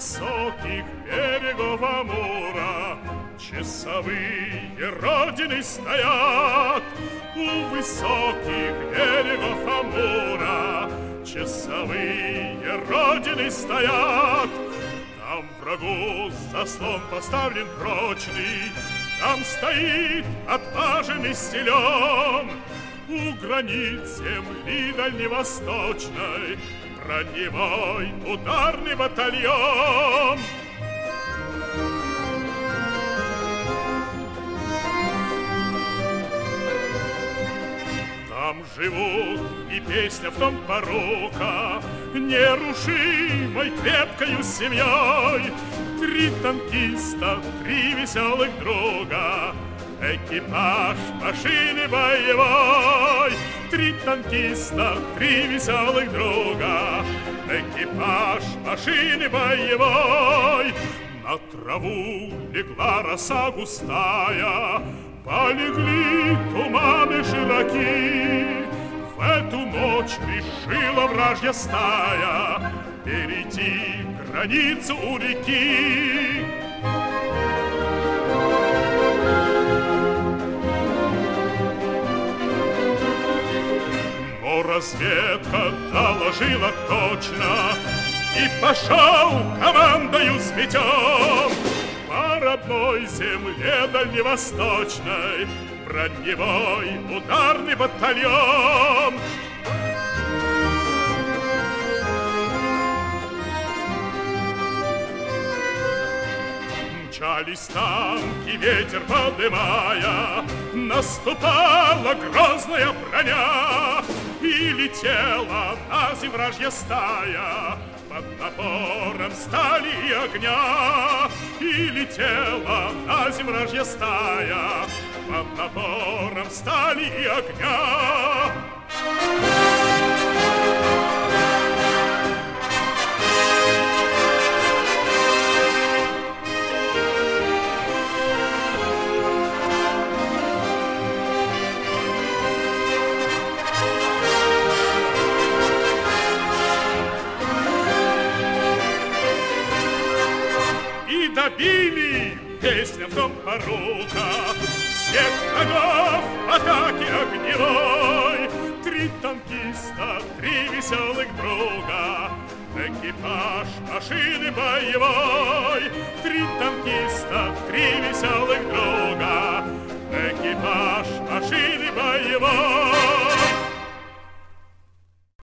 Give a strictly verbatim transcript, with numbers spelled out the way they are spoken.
высоких берегов Амура часовые Родины стоят. У высоких берегов Амура часовые Родины стоят. Там врагу заслон поставлен прочный, там стоит отваженный силен. У границ земли дальневосточной броневой ударный батальон. Там живут, и песня в том порука, нерушимой крепкою семьей. Три танкиста, три веселых друга, экипаж машины боевой. Три танкиста, три веселых друга, экипаж машины боевой. На траву легла роса густая, полегли туманы широки. В эту ночь решила вражья стая перейти границу у реки. Но разведка доложила точно, и пошел командою сметен по родной земле дальневосточной броневой ударный батальон. Мчались танки, ветер подымая, наступала грозная броня, и летела на земь вражья стая под напором стали и огня. И летела на земь вражья стая под напором стали и огня. Добили, песня в том порука, всех врагов атаки огневой. Три танкиста, три веселых друга, экипаж машины боевой. Три танкиста, три веселых друга, экипаж машины боевой.